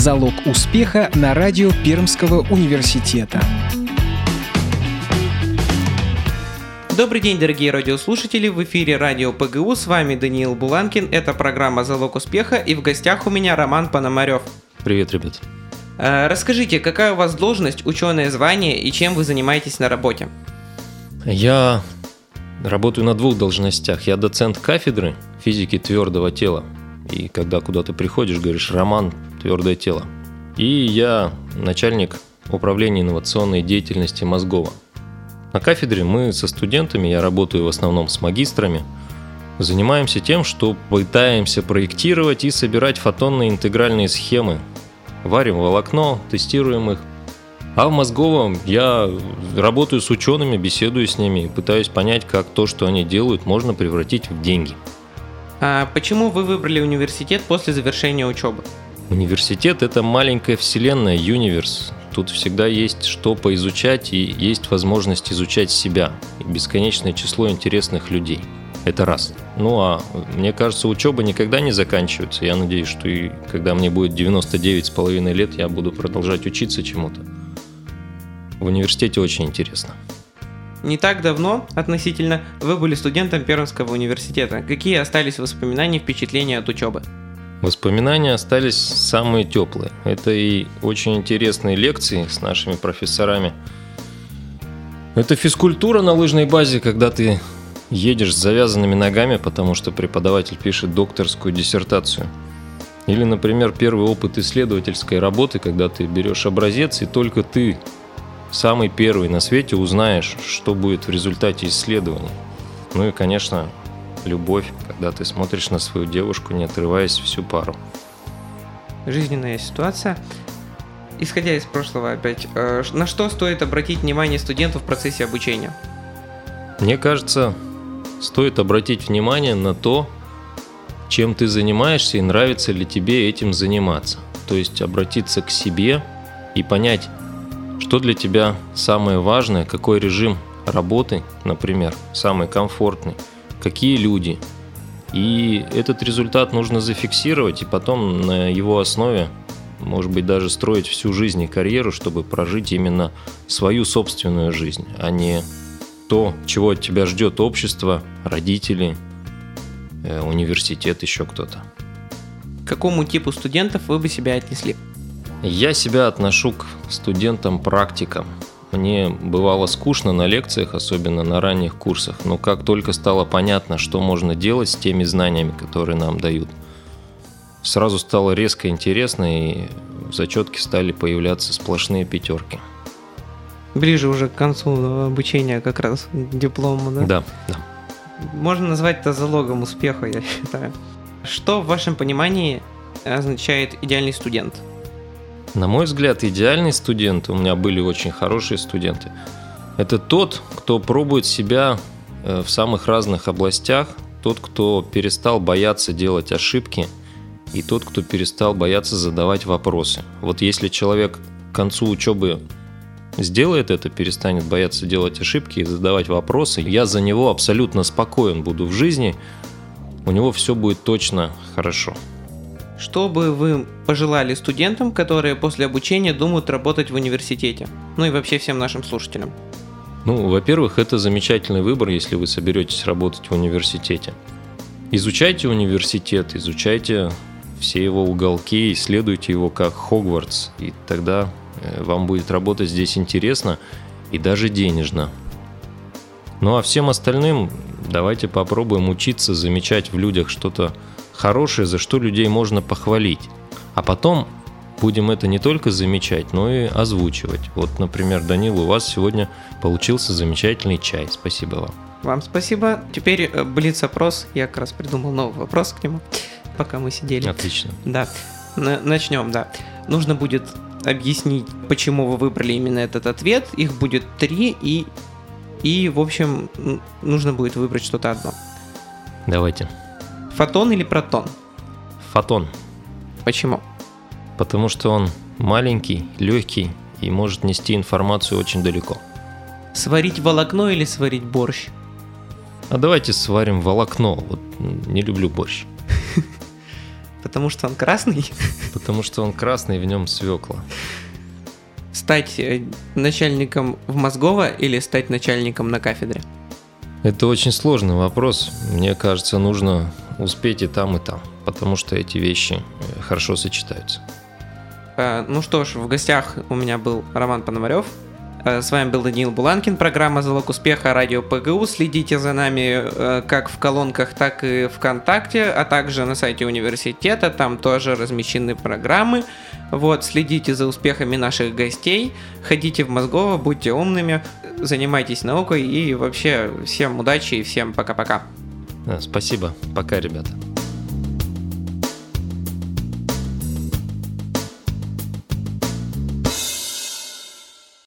«Залог успеха» на радио Пермского университета. Добрый день, дорогие радиослушатели, в эфире радио ПГУ, с вами Даниил Буланкин, это программа «Залог успеха», и в гостях у меня Роман Пономарев. Привет, ребят. Расскажите, какая у вас должность, ученое звание и чем вы занимаетесь на работе? Я работаю на 2 должностях. Я доцент кафедры физики твердого тела. И когда куда-то приходишь, говоришь: Роман, твердое тело. И я начальник управления инновационной деятельности Мозгова. На кафедре мы со студентами, я работаю в основном с магистрами, занимаемся тем, что пытаемся проектировать и собирать фотонные интегральные схемы. Варим волокно, тестируем их. А в Мозговом я работаю с учеными, беседую с ними и пытаюсь понять, как то, что они делают, можно превратить в деньги. А почему вы выбрали университет после завершения учебы? Университет – это маленькая вселенная, юниверс. Тут всегда есть что поизучать и есть возможность изучать себя и бесконечное число интересных людей. Это раз. Ну а мне кажется, учеба никогда не заканчивается. Я надеюсь, что и когда мне будет 99,5 лет, я буду продолжать учиться чему-то. В университете очень интересно. Не так давно, относительно, вы были студентом Пермского университета. Какие остались воспоминания, впечатления от учебы? Воспоминания остались самые теплые. Это и очень интересные лекции с нашими профессорами. Это физкультура на лыжной базе, когда ты едешь с завязанными ногами, потому что преподаватель пишет докторскую диссертацию. Или, например, первый опыт исследовательской работы, когда ты берешь образец, и только ты, самый первый на свете, узнаешь, что будет в результате исследования. Ну и, конечно, любовь, когда ты смотришь на свою девушку, не отрываясь всю пару. Жизненная ситуация. Исходя из прошлого опять, на что стоит обратить внимание студенту в процессе обучения? Мне кажется, стоит обратить внимание на то, чем ты занимаешься и нравится ли тебе этим заниматься. То есть обратиться к себе и понять, что для тебя самое важное, какой режим работы, например, самый комфортный, какие люди. И этот результат нужно зафиксировать и потом на его основе, может быть, даже строить всю жизнь и карьеру, чтобы прожить именно свою собственную жизнь, а не то, чего от тебя ждет общество, родители, университет, еще кто-то. К какому типу студентов вы бы себя отнесли? Я себя отношу к студентам-практикам. Мне бывало скучно на лекциях, особенно на ранних курсах, но как только стало понятно, что можно делать с теми знаниями, которые нам дают, сразу стало резко интересно, и в зачетке стали появляться сплошные 5. Ближе уже к концу обучения как раз к диплому, да? Да. Можно назвать это залогом успеха, я считаю. Что в вашем понимании означает идеальный студент? На мой взгляд, идеальный студент, у меня были очень хорошие студенты, это тот, кто пробует себя в самых разных областях, тот, кто перестал бояться делать ошибки, и тот, кто перестал бояться задавать вопросы. Вот если человек к концу учебы сделает это, перестанет бояться делать ошибки и задавать вопросы, я за него абсолютно спокоен буду в жизни, у него все будет точно хорошо. Что бы вы пожелали студентам, которые после обучения думают работать в университете? Ну и вообще всем нашим слушателям. Во-первых, это замечательный выбор, если вы соберетесь работать в университете. Изучайте университет, изучайте все его уголки, исследуйте его как Хогвартс, и тогда вам будет работать здесь интересно и даже денежно. Ну а всем остальным давайте попробуем учиться замечать в людях что-то хорошее, за что людей можно похвалить. А потом будем это не только замечать, но и озвучивать. Вот, например, Данил, у вас сегодня получился замечательный чай. Спасибо вам. Вам спасибо. Теперь блиц-опрос. Я как раз придумал новый вопрос к нему, пока мы сидели. Отлично. Да. Начнем, да. Нужно будет объяснить, почему вы выбрали именно этот ответ. Их будет 3, и в общем, нужно будет выбрать что-то одно. Давайте. Фотон или протон? Фотон. Почему? Потому что он маленький, легкий и может нести информацию очень далеко. Сварить волокно или сварить борщ? А давайте сварим волокно. Вот не люблю борщ. Потому что он красный? Потому что он красный, в нем свекла. Стать начальником в Мозгово или стать начальником на кафедре? Это очень сложный вопрос. Мне кажется, нужно успеть и там, потому что эти вещи хорошо сочетаются. Ну что ж, в гостях у меня был Роман Пономарев. С вами был Даниил Буланкин, программа «Залог успеха», радио ПГУ. Следите за нами как в колонках, так и ВКонтакте, а также на сайте университета, там тоже размещены программы. Вот, следите за успехами наших гостей, ходите в Мозгово, будьте умными, занимайтесь наукой и вообще всем удачи и всем пока-пока. Спасибо, пока, ребята.